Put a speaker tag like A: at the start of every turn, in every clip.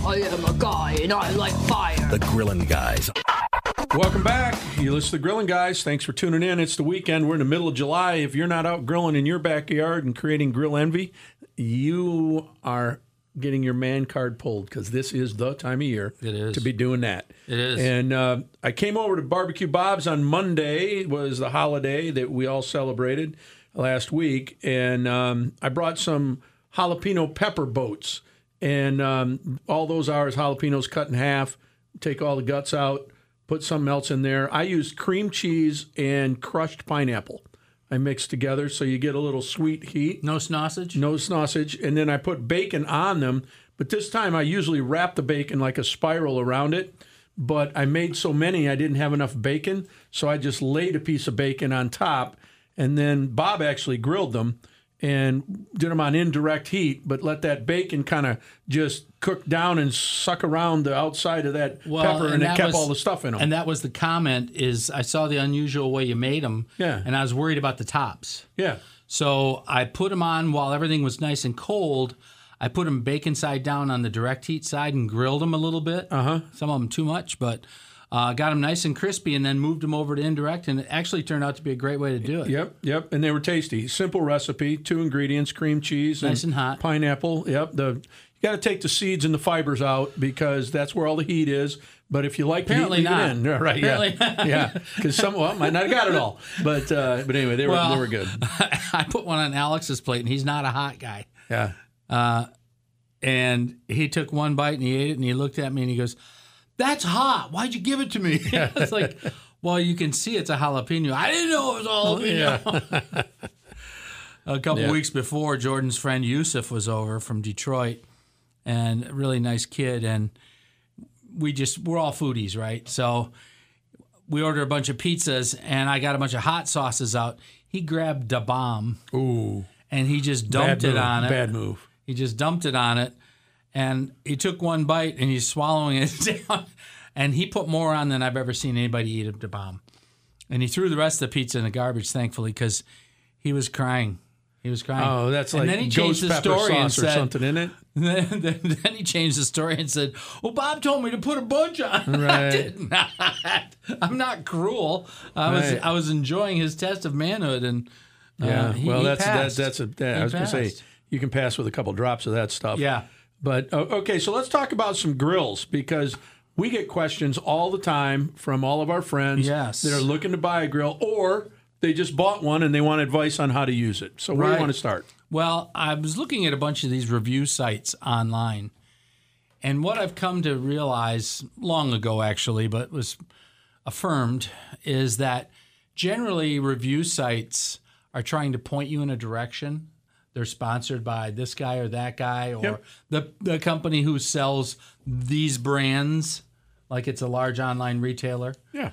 A: I am a guy and I like fire.
B: The Grillin' Guys.
C: Welcome back. You listen to the Grillin' Guys. Thanks for tuning in. It's the weekend. We're in the middle of July. If you're not out grilling in your backyard and creating grill envy, you are getting your man card pulled, because this is the time of year to be doing that.
D: It is.
C: And I came over to Barbecue Bob's on Monday. It was the holiday that we all celebrated last week. And I brought some jalapeno pepper boats. And all those are jalapenos cut in half, take all the guts out, put something else in there. I used cream cheese and crushed pineapple. I mixed together so you get a little sweet heat.
D: No sausage?
C: No sausage. And then I put bacon on them. But this time I usually wrap the bacon like a spiral around it. But I made so many I didn't have enough bacon. So I just laid a piece of bacon on top. And then Bob actually grilled them and did them on indirect heat, but let that bacon kind of just cook down and suck around the outside of that pepper, and it kept all the stuff in them.
D: And that was the comment, is I saw the unusual way you made them, and I was worried about the tops.
C: Yeah.
D: So I put them on while everything was nice and cold. I put them bacon side down on the direct heat side and grilled them a little bit. Some of them too much, but got them nice and crispy, and then moved them over to indirect, and it actually turned out to be a great way to do it.
C: Yep, and they were tasty. Simple recipe, 2 ingredients, cream cheese,
D: nice and hot,
C: pineapple. Yep, you got to take the seeds and the fibers out because that's where all the heat is. But if you like
D: apparently
C: the heat,
D: not.
C: leave it in. Right? Yeah, because some might not have got it all. But anyway, they were good.
D: I put one on Alex's plate, and he's not a hot guy.
C: Yeah.
D: And he took one bite and he ate it, and he looked at me and he goes, "That's hot. Why'd you give it to me?" It's like, well, you can see it's a jalapeno. I didn't know it was a jalapeno. Yeah. A couple weeks before, Jordan's friend Yusuf was over from Detroit, and a really nice kid. And we're all foodies, right? So we ordered a bunch of pizzas, and I got a bunch of hot sauces out. He grabbed Da Bomb.
C: Ooh.
D: And he just dumped it on it.
C: Bad move.
D: He just dumped it on it. And he took one bite, and he's swallowing it down. And he put more on than I've ever seen anybody eat of Da Bomb. And he threw the rest of the pizza in the garbage, thankfully, because he was crying. He was crying.
C: Oh, that's
D: and
C: like
D: then he
C: ghost
D: changed the
C: pepper
D: story
C: sauce
D: and said,
C: or something, isn't it?
D: Then he changed the story and said, "Well, Bob told me to put a bunch on."
C: Right.
D: I did not. I'm not cruel. I was enjoying his test of manhood, and he passed.
C: I was going to say, you can pass with a couple drops of that stuff.
D: Yeah.
C: But, okay, so let's talk about some grills, because we get questions all the time from all of our friends that are looking to buy a grill, or they just bought one and they want advice on how to use it. So where do you want to start?
D: Well, I was looking at a bunch of these review sites online, and what I've come to realize long ago, actually, but was affirmed, is that generally review sites are trying to point you in a direction. They're sponsored by this guy or that guy, or the company who sells these brands, like it's a large online retailer.
C: Yeah.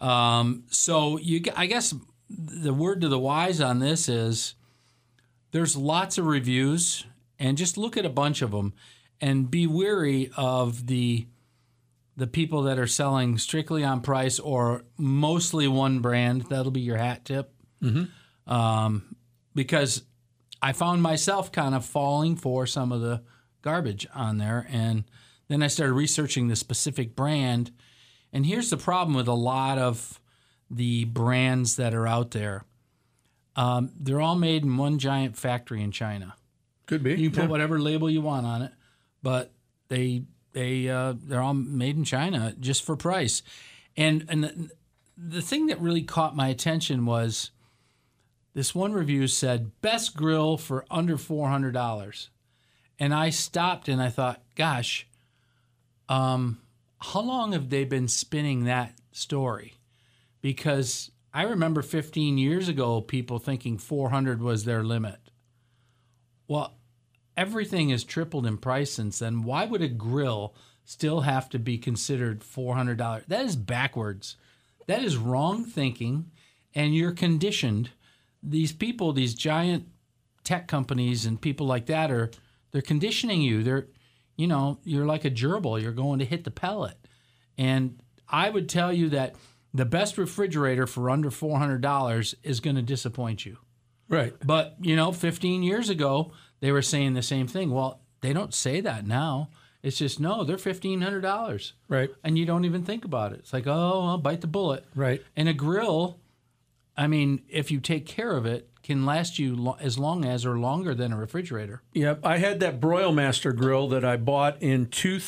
D: So I guess the word to the wise on this is there's lots of reviews, and just look at a bunch of them and be wary of the people that are selling strictly on price or mostly one brand. That'll be your hat tip. Mm-hmm. Because I found myself kind of falling for some of the garbage on there, and then I started researching the specific brand. And here's the problem with a lot of the brands that are out there. They're all made in one giant factory in China.
C: Could be.
D: You can put whatever label you want on it, but they're all made in China just for price. And the thing that really caught my attention was this one review said, best grill for under $400. And I stopped and I thought, gosh, how long have they been spinning that story? Because I remember 15 years ago, people thinking 400 was their limit. Well, everything has tripled in price since then. Why would a grill still have to be considered $400? That is backwards. That is wrong thinking, and you're conditioned. These people, these giant tech companies and people like that they're conditioning you. You're like a gerbil. You're going to hit the pellet. And I would tell you that the best refrigerator for under $400 is going to disappoint you.
C: Right.
D: But, 15 years ago, they were saying the same thing. Well, they don't say that now. It's just, no, they're $1,500.
C: Right.
D: And you don't even think about it. It's like, oh, I'll bite the bullet.
C: Right.
D: And a grill, I mean, if you take care of it, can last you as long as or longer than a refrigerator.
C: Yep. I had that Broilmaster grill that I bought in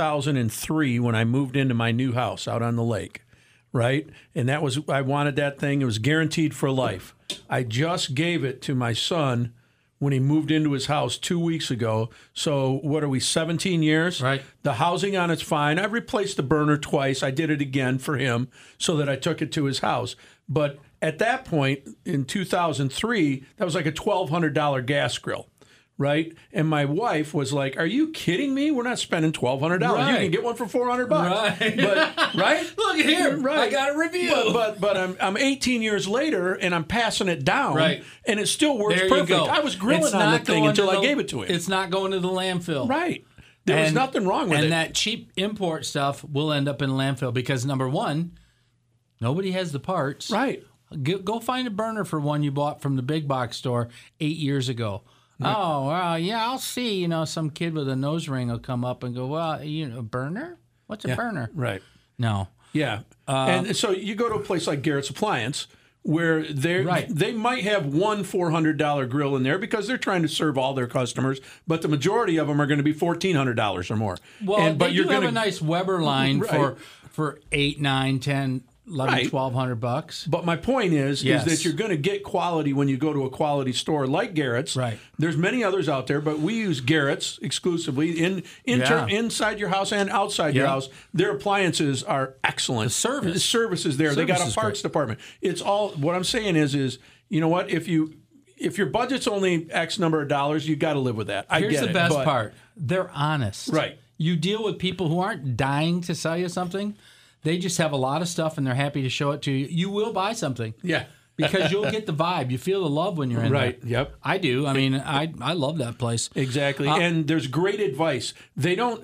C: 2003 when I moved into my new house out on the lake, right? And I wanted that thing. It was guaranteed for life. I just gave it to my son when he moved into his house 2 weeks ago. So what are we, 17 years?
D: Right.
C: The housing on it's fine. I replaced the burner twice. I did it again for him so that I took it to his house. But at that point, in 2003, that was like a $1,200 gas grill, right? And my wife was like, "Are you kidding me? We're not spending $1,200.
D: Right.
C: You can get one for $400."
D: Right.
C: But, right?
D: Look at here.
C: Right.
D: I got a review.
C: But I'm 18 years later, and I'm passing it down,
D: Right.
C: and it still works
D: There
C: perfect.
D: you go.
C: I was grilling
D: It's
C: on
D: not
C: the thing
D: going
C: until
D: to
C: I
D: the-
C: gave it to him.
D: It's not going to the landfill.
C: Right. There was nothing wrong with it.
D: And that cheap import stuff will end up in landfill because, number one, nobody has the parts.
C: Right.
D: Go find a burner for one you bought from the big box store 8 years ago. Right. Oh, well, yeah, I'll see. You know, some kid with a nose ring will come up and go, well, a burner? What's a burner?
C: Right.
D: No.
C: Yeah. And so you go to a place like Garrett's Appliance where they might have one $400 grill in there because they're trying to serve all their customers, but the majority of them are going to be $1,400 or more.
D: Well, but you're have a nice Weber line
C: Right.
D: for $8, $9, $10, $11,
C: Right.
D: $1,200.
C: But my point is that you're going to get quality when you go to a quality store like Garrett's.
D: Right.
C: There's many others out there, but we use Garrett's exclusively inside your house and outside your house. Their appliances are excellent. The service is there. They got a parts department. It's all. What I'm saying is you know what? If your budget's only X number of dollars, you got to live with that.
D: Here's the best part. They're honest.
C: Right.
D: You deal with people who aren't dying to sell you something. They just have a lot of stuff, and they're happy to show it to you. You will buy something.
C: Yeah.
D: Because you'll get the vibe. You feel the love when you're in there.
C: Right, yep.
D: I do. I mean, I love that place.
C: Exactly. And there's great advice. They don't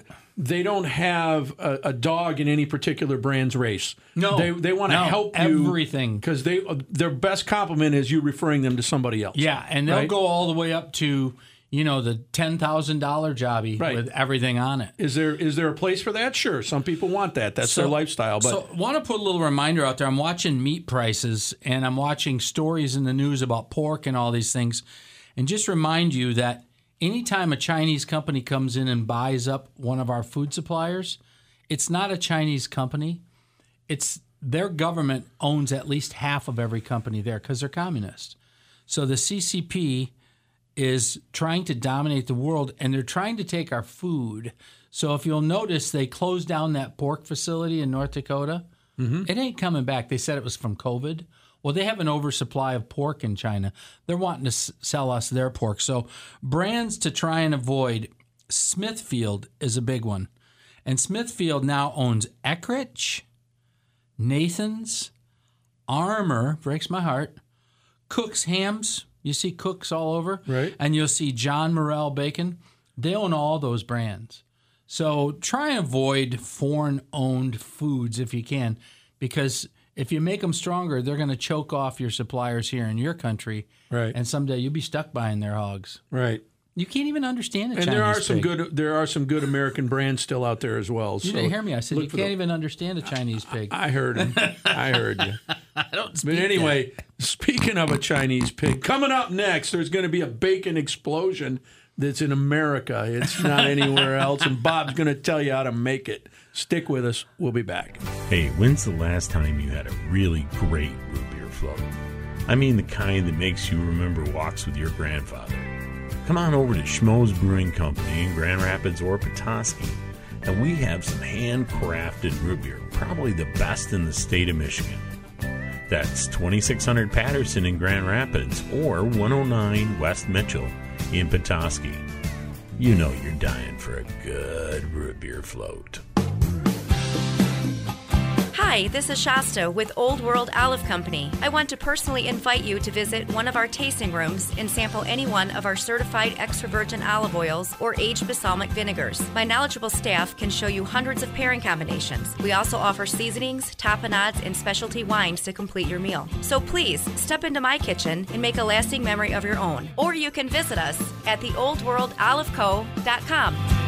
C: have a dog in any particular brand's race. No. They want to help you.
D: Everything.
C: Because their best compliment is you referring them to somebody else.
D: Yeah, and they'll go all the way up to, the $10,000 jobby with everything on it.
C: Is there a place for that? Sure. Some people want that. That's their lifestyle. But
D: So I want to put a little reminder out there. I'm watching meat prices, and I'm watching stories in the news about pork and all these things. And just remind you that anytime a Chinese company comes in and buys up one of our food suppliers, it's not a Chinese company. It's their government owns at least half of every company there because they're communist. So the CCP is trying to dominate the world, and they're trying to take our food. So if you'll notice, they closed down that pork facility in North Dakota. Mm-hmm. It ain't coming back. They said it was from COVID. Well, they have an oversupply of pork in China. They're wanting to sell us their pork. So brands to try and avoid, Smithfield is a big one. And Smithfield now owns Eckrich, Nathan's, Armour, breaks my heart, Cook's Hams. You see Cook's all over.
C: Right.
D: And you'll see John Morrell Bacon. They own all those brands. So try and avoid foreign-owned foods if you can, because if you make them stronger, they're going to choke off your suppliers here in your country.
C: Right.
D: And someday you'll be stuck buying their hogs.
C: Right.
D: You can't even understand a
C: and
D: Chinese pig.
C: there are some good American brands still out there as well.
D: You didn't hear me. I said you can't even understand a Chinese pig.
C: I heard him. I heard you.
D: I don't speak
C: But anyway, speaking of a Chinese pig, coming up next, there's going to be a bacon explosion that's in America. It's not anywhere else, and Bob's going to tell you how to make it. Stick with us. We'll be back.
B: Hey, when's the last time you had a really great root beer float? I mean the kind that makes you remember walks with your grandfather. Come on over to Schmoes Brewing Company in Grand Rapids or Petoskey, and we have some handcrafted root beer, probably the best in the state of Michigan. That's 2600 Patterson in Grand Rapids or 109 West Mitchell in Petoskey. You know you're dying for a good root beer float.
E: Hi, this is Shasta with Old World Olive Company. I want to personally invite you to visit one of our tasting rooms and sample any one of our certified extra virgin olive oils or aged balsamic vinegars. My knowledgeable staff can show you hundreds of pairing combinations. We also offer seasonings, tapenades, and specialty wines to complete your meal. So please, step into my kitchen and make a lasting memory of your own. Or you can visit us at theoldworldoliveco.com.